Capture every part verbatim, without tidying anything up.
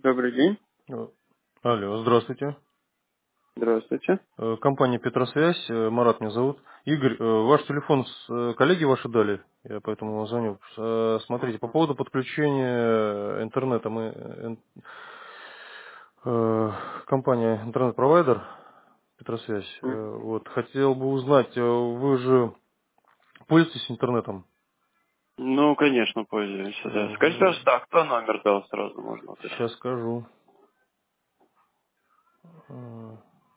Добрый день. Э, Алло, здравствуйте. Здравствуйте. Э, Компания Петросвязь, э, Марат меня зовут. Игорь, э, ваш телефон с- э, коллеги ваши дали, я поэтому вам звоню. Э, Смотрите, по поводу подключения интернета, мы э, э, компания интернет-провайдер Петросвязь, М. э, вот, хотел бы узнать, э, вы же пользуетесь интернетом? Ну, конечно, пользуемся, да. Скажите, пожалуйста, а кто номер дал сразу, можно уточнить? Сейчас скажу. Э,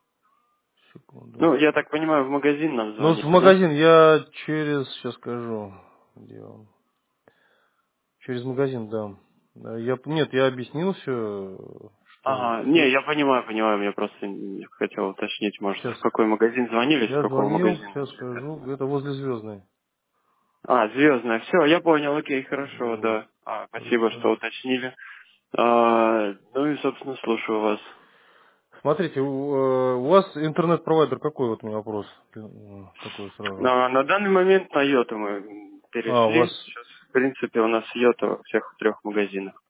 Секунду. Ну, я так понимаю, в магазин нам Ну, в звоните, да? магазин я через, сейчас скажу, где он? Через магазин, да. Да, Я, нет, я объяснил все, что Ага, не, все. я понимаю, понимаю, я просто не хотел уточнить, может, Сейчас в какой магазин звонили, с я какого звонил, магазина. сейчас скажу, это возле Звездной. А, звездная, все, я понял, окей, хорошо, Вот. да. А, спасибо, Просто. что уточнили. А, ну и, собственно, слушаю вас. Смотрите, у, э, у вас интернет-провайдер какой, вот у меня вопрос э, такой сразу. На, на данный момент на Йоту мы А, у вас, перешли. Сейчас, в принципе, у нас Йота во всех трех магазинах.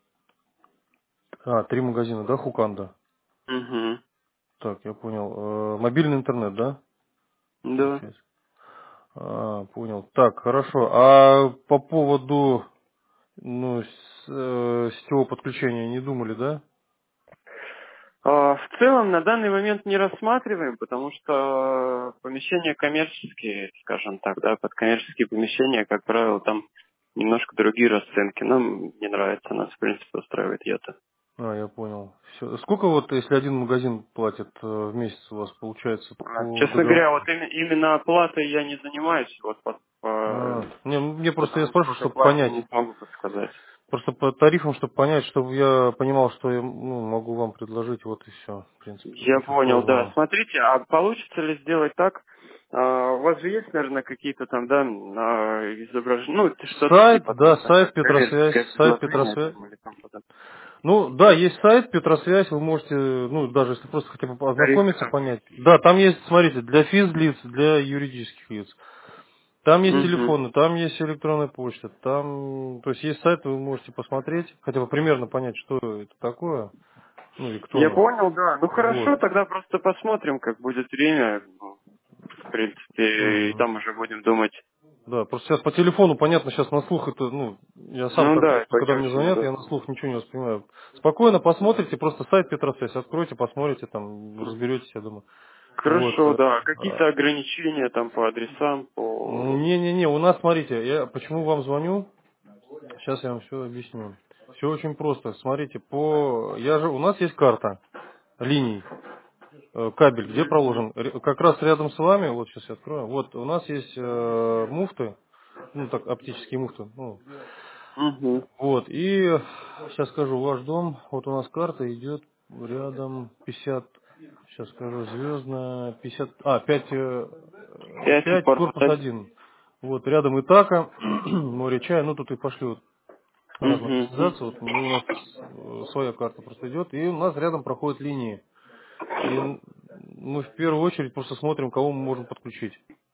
а, три магазина, да, Хуканда? Угу. Так, я понял. Э, Мобильный интернет, да, Да. получается? А, понял. Так, хорошо. А по поводу, ну, с- э, сетевого подключения не думали, да? А, в целом на данный момент не рассматриваем, потому что помещения коммерческие, скажем так, да, под коммерческие помещения, как правило, там немножко другие расценки. Нам не нравится, нас в принципе устраивает Йота. А, я понял. Всё. Сколько вот, если один магазин платит э, в месяц у вас получается А, по честно говоря, вот договору? им- именно оплатой я не занимаюсь, вот по, А, по- не, мне просто я потому спрашиваю, сколько чтобы платим, понять. не смогу подсказать. Просто по тарифам, чтобы понять, чтобы я понимал, что я ну, могу вам предложить, вот и все. В принципе, тут Я ничего понял, да. сложного. Смотрите, а получится ли сделать так? а, У вас же есть, наверное, какие-то там, да, а, изображения, ну, что-то Сайт, типа да, там, сайт такое Петросвязь, коммерческое сайт предложение Петросвязь. там или там подобное. Ну, да, есть сайт Петросвязь, вы можете, ну, даже если просто хотя бы Тарифы ознакомиться, там понять. есть. Да, там есть, смотрите, для физлиц, для юридических лиц. Там есть Угу. телефоны, там есть электронная почта, там, то есть есть сайт, вы можете посмотреть, хотя бы примерно понять, что это такое, ну и кто Я мы. понял, да. Ну Вот. хорошо, тогда просто посмотрим, как будет время. Ну, в принципе, и Мгм. там уже будем думать. Да, просто сейчас по телефону, понятно, сейчас на слух это, ну, я сам Ну да, конкретно, это не когда мне очень звонят, я на удобно. слух ничего не воспринимаю. Спокойно посмотрите, просто сайт Петросвязь откройте, посмотрите, там, разберетесь, я думаю. Вот. Хорошо, да. э, Какие-то ограничения там по адресам, по... Не-не-не, у нас, смотрите, я почему вам звоню, сейчас я вам все объясню. Все очень просто. Смотрите, по я же у нас есть карта линий, э, кабель, где Угу. проложен. Ре- Как раз рядом с вами, вот сейчас я открою. Вот у нас есть э, муфты, ну так оптические муфты. Ну, Угу. вот и сейчас скажу, ваш дом. Вот у нас карта идет рядом пятьдесят. Сейчас скажу, звездная пятьдесят. А пять, э, Пять и пять корпус корпус один. один. Вот рядом Итака, море чая. Ну тут и пошли вот раз Угу. маршрутизация, вот мы, у нас э, своя карта просто идет, и у нас рядом проходят линии. И мы в первую очередь просто смотрим, кого мы можем подключить.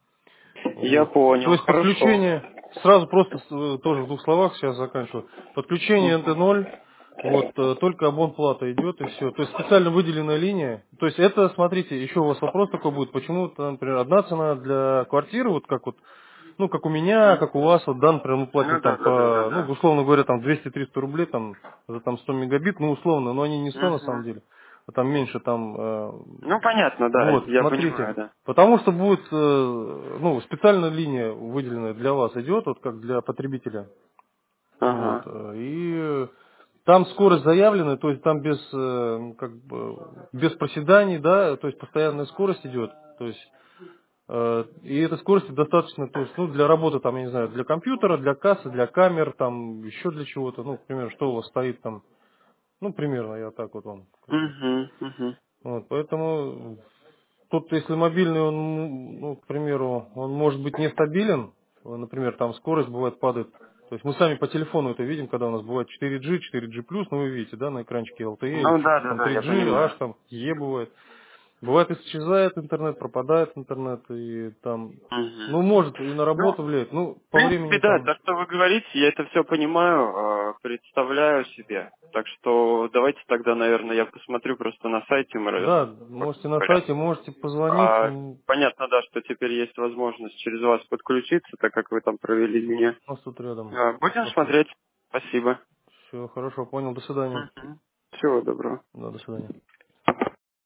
Я Вот. То понял, есть хорошо. подключение, сразу просто э, тоже в двух словах сейчас заканчиваю. Подключение эн тэ Мгм. ноль, вот э, только абонплата идет и все. То есть специально выделенная линия. То есть это, смотрите, еще у вас вопрос такой будет, почему, например, одна цена для квартиры, вот как вот ну, как у меня, как у вас, вот, да, например, мы платим Ну там да, да, да, да, по, ну, да. условно говоря, там двести-триста рублей там за там сто мегабит, ну, условно, но они не сто на самом Мгм. деле, а там меньше там, э, Ну понятно, да, вот, я смотрите, понимаю, да. потому что будет, э, ну, специальная линия выделенная для вас идет, вот как для потребителя, вот, Ага. э, и там скорость заявлена, то есть там без, э, ну, как бы, без проседаний, да, то есть постоянная скорость идет, то есть Э, И этой скорости достаточно, то есть, ну, для работы, там, я не знаю, для компьютера, для кассы, для камер, там, еще для чего-то, ну, к примеру, что у вас стоит там, ну, примерно, я так вот вам, как бы. Угу, угу. Вот, поэтому, тут, если мобильный, он, ну, к примеру, он может быть нестабилен, э, например, там скорость бывает падает, то есть мы сами по телефону это видим, когда у нас бывает четыре джи, четыре джи плюс, ну, вы видите, да, на экранчике эл ти и или Ну да, да, там да, три я джи, аш, понимаю. там, E бывает. Бывает исчезает интернет, пропадает интернет, и там, Угу. ну, может и на Ну, работу влияет. Ну, в по принципе, времени да, там, то, что вы говорите, я это все понимаю. э, представляю себе. Так что давайте тогда, наверное, я посмотрю просто на сайте МРС. Да, можете на сайте, можете позвонить. А, м, понятно, да, что теперь есть возможность через вас подключиться, так как вы там провели меня. У нас тут рядом. А, будем Просто. смотреть. Спасибо. Все, хорошо, понял. До свидания. Всего доброго. Да, до свидания.